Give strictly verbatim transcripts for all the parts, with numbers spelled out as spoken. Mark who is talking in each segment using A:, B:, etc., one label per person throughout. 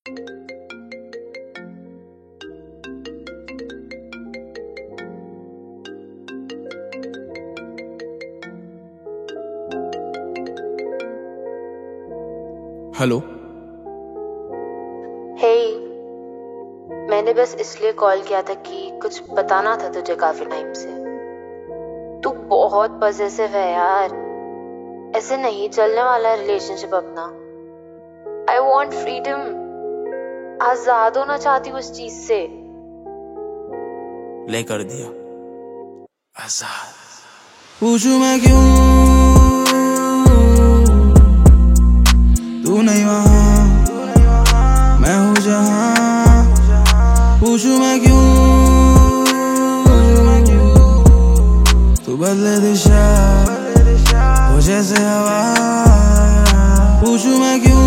A: Hello.
B: हे hey, मैंने बस इसलिए कॉल किया था कि कुछ बताना था तुझे काफी टाइम से। तू बहुत पॉसेसिव है यार, ऐसे नहीं चलने वाला रिलेशनशिप अपना। आई वॉन्ट फ्रीडम, आजाद होना चाहती हूँ उस चीज से।
A: ले कर दिया आजाद। पूछूं मैं क्यों तू नहीं वहाँ, मैं हूँ जहाँ। पूछूं मैं क्यों तू बदले दिशा हो जैसे हवा। पूछूं मैं क्यों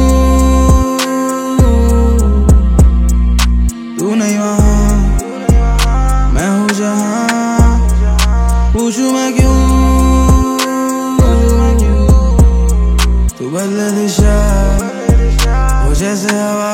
A: तू नहीं वहाँ, मैं हूँ जहाँ। पूछूं मैं क्यों तू बदले दिशा हो जैसे हवा।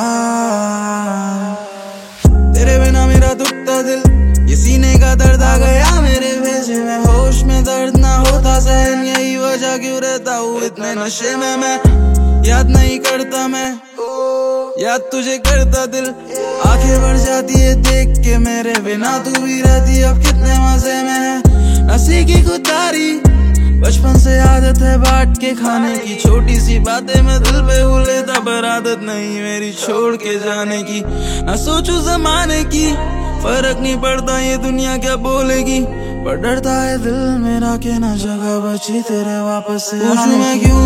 A: तेरे बिना मेरा दुखता दिल, ये सीने का दर्द आ गया मेरे भेजे में। होश में दर्द ना होता सहन, यही वजह क्यों रहता हूँ इतने नशे में। मैं याद नहीं करता, मैं याद तुझे करता दिल। आंखें भर जाती है देख के मेरे बिना तू भी रहती, अब कितने मजे में है। नसी की खुदारी बचपन से आदत है बांट के खाने की, छोटी सी बातें मैं दिल पे हूँ लेता, पर आदत नहीं मेरी छोड़ के जाने की। ना सोचूं जमाने की, फर्क नहीं पड़ता ये दुनिया क्या बोलेगी, पर डरता है दिल मेरा कि ना जगह बची तेरे वापस से आने मैं क्यों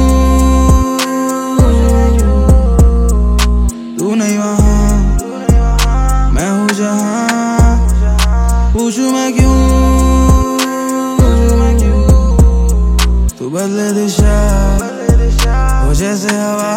A: तू नहीं वहाँ, मैं हूँ जहाँ। पूछूं मैं क्यों तू बदले दिशा हो जैसे हवा।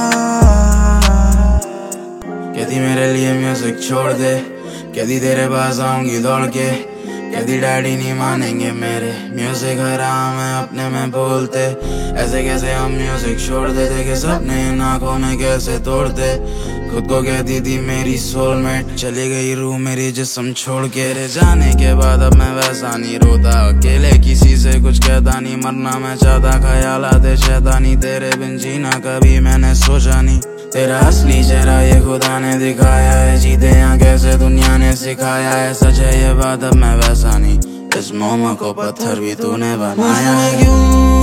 A: कहती मेरे लिए म्यूजिक छोड़ दे, कहती तेरे पास आऊंगी दौड़ के, कहती डैडी नहीं मानेंगे मेरे। म्यूजिक हराम है अपने में बोलते, ऐसे कैसे हम म्यूजिक छोड़ देते कि सपने इन आँखों में कैसे तोड़ते। खुद को कहती थी मेरी सोलमेट, चली गई रूह मेरी जिस्म छोड़ के। रे जाने के बाद अब मैं वैसा नहीं रोता, अकेले किसी से कुछ कहता नहीं। मरना मैं चाहता, ख्याल आते शैतानी, तेरे बिन जीना कभी मैंने सोचा नहीं। तेरा असली चेहरा ये खुदा ने दिखाया है, जीते यहाँ कैसे दुनिया ने सिखाया है। सच है ये बात अब मैं वैसा नहीं, इस मोम को पत्थर भी तूने बनाया है। क्यों